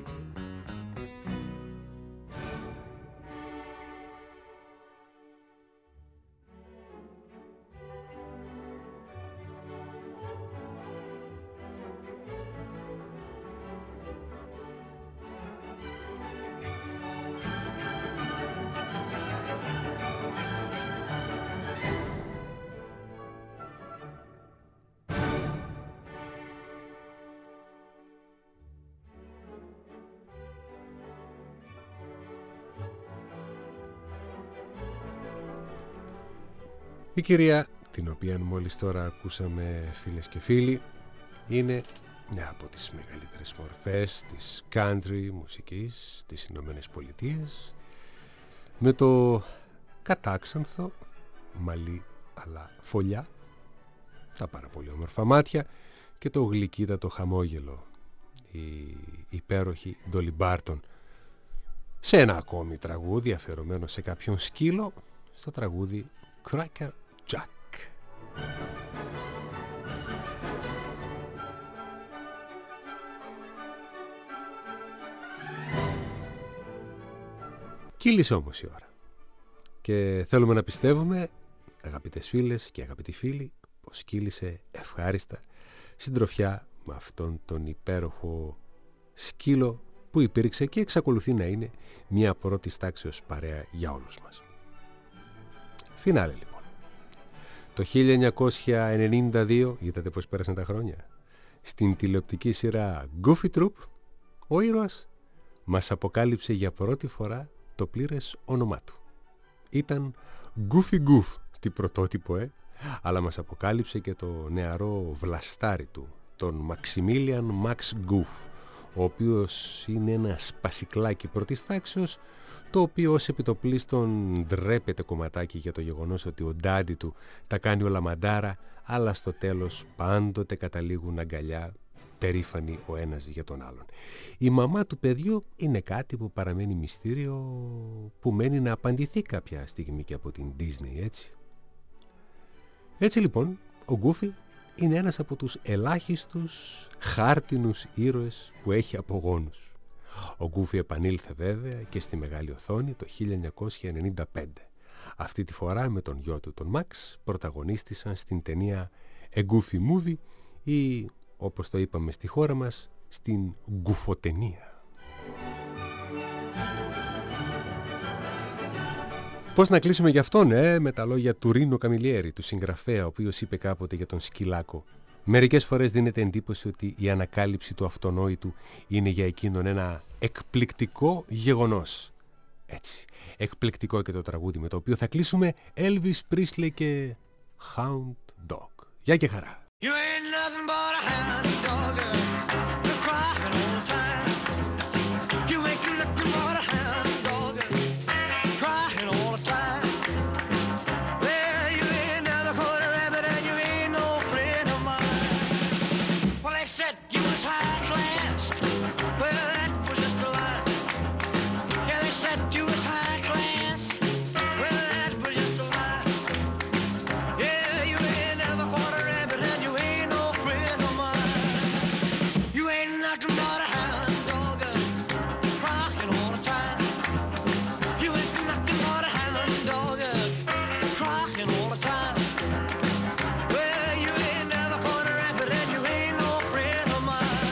Η κυρία, την οποία μόλις τώρα ακούσαμε, φίλες και φίλοι, είναι μια από τις μεγαλύτερες μορφές της country μουσικής στις Ηνωμένες Πολιτείες, με το κατάξανθο μαλλί αλλά φωλιά, τα πάρα πολύ όμορφα μάτια και το γλυκύτατο χαμόγελο, η υπέροχη Dolly Parton, σε ένα ακόμη τραγούδι αφιερωμένο σε κάποιον σκύλο, στο τραγούδι Cracker Jack. Κύλησε όμως η ώρα και θέλουμε να πιστεύουμε, αγαπητές φίλες και αγαπητοί φίλοι, πως κύλησε ευχάριστα συντροφιά με αυτόν τον υπέροχο σκύλο που υπήρξε και εξακολουθεί να είναι μια πρώτης τάξεως παρέα για όλους μας. Φινάλε λοιπόν. Το 1992, είδατε πως πέρασαν τα χρόνια, στην τηλεοπτική σειρά Goofy Troop, ο ήρωας μας αποκάλυψε για πρώτη φορά το πλήρες όνομά του. Ήταν Goofy Goof, τι πρωτότυπο, αλλά μας αποκάλυψε και το νεαρό βλαστάρι του, τον Maximilian Max Goof, ο οποίος είναι ένα σπασικλάκι πρώτης τάξεως, το οποίο ως επιτοπλίστων ντρέπεται κομματάκι για το γεγονός ότι ο ντάντι του τα κάνει όλα μαντάρα, αλλά στο τέλος πάντοτε καταλήγουν αγκαλιά, περήφανοι ο ένας για τον άλλον. Η μαμά του παιδιού είναι κάτι που παραμένει μυστήριο, που μένει να απαντηθεί κάποια στιγμή και από την Disney, έτσι. Έτσι λοιπόν, ο Goofy είναι ένας από τους ελάχιστους χάρτινους ήρωες που έχει απογόνους. Ο Goofy επανήλθε βέβαια και στη μεγάλη οθόνη το 1995. Αυτή τη φορά με τον γιο του τον Max πρωταγωνίστησαν στην ταινία A Goofy Movie ή, όπως το είπαμε στη χώρα μας, στην γκουφοτενία. Πώς να κλείσουμε γι' αυτόν, με τα λόγια του Ρίνο Καμιλιέρη, του συγγραφέα, ο οποίος είπε κάποτε για τον σκυλάκο: μερικές φορές δίνεται εντύπωση ότι η ανακάλυψη του αυτονόητου είναι για εκείνον ένα εκπληκτικό γεγονός. Έτσι, εκπληκτικό και το τραγούδι με το οποίο θα κλείσουμε, Elvis Presley και Hound Dog. Γεια και χαρά! You ain't nothing but a hound dog, you're crying all the time. You ain't nothing but a hound dog, crying all the time. Well, you ain't never caught a rabbit and you ain't no friend of mine. Well, they said you was high class, well, that was just a lie. Yeah, they said you was high class, well, that was just a lie. Yeah, you ain't never caught a rabbit and you ain't no friend of mine. You ain't nothing but a hound dog, crying all the time. You ain't nothing but a hound dog, crying all the time. Well, you ain't never caught a rabbit and you ain't no friend of mine.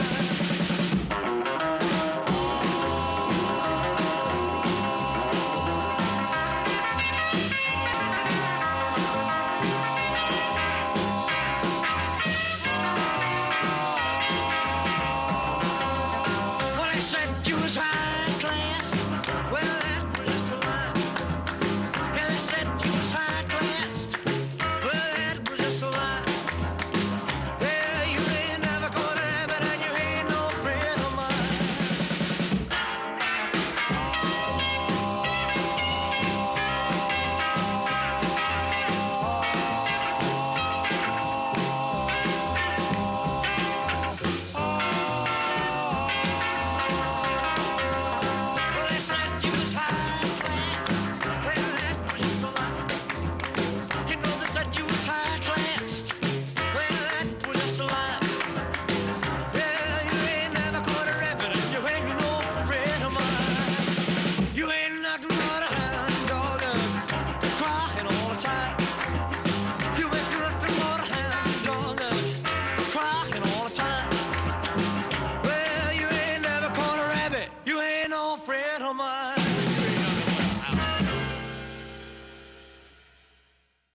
Well, they said you was high